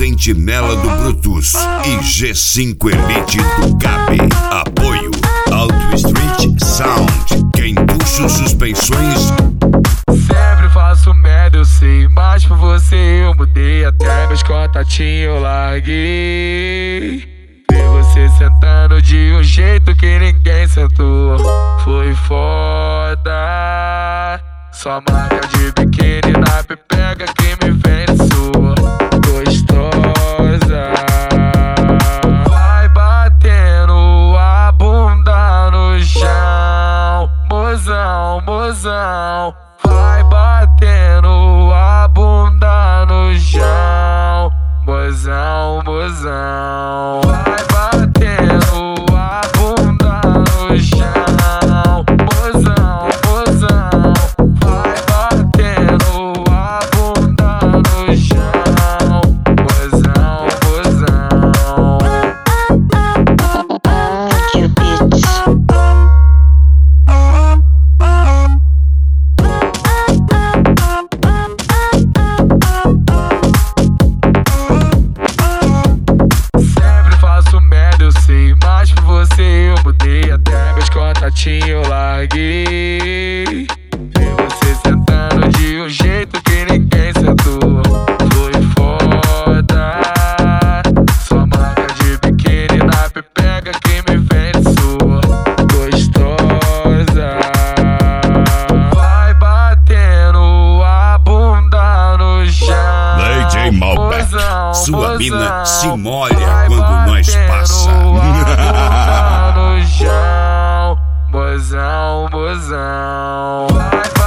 Sentinela do Brutus e G5 Elite do Gabi. Apoio Auto Street Sound. Quem puxa suspensões. Sempre faço merda, eu sei, mas por você eu mudei. Até meus contatinhos eu larguei. Ver você sentando de um jeito que ninguém sentou, foi foda. Sua marca de biquíni na pepega que me vende sua gostosa. Vai batendo a bunda no chão, mozão, mozão. Vai batendo a bunda no chão, mozão, mozão. Vai batendo a bunda no chão, mozão, mozão. Vai batendo a bunda no chão, mozão, mozão. Mas por você eu mudei, até meus contatinhos eu larguei. Ver você sentando de um jeito que ninguém sentou, foi foda. Sua marca de biquíni na pepega que me vende sua gostosa. Vai batendo a bunda no chão, DJ Malbec, sua mina se molha quando nós passa. No chão, mozão, mozão. Vai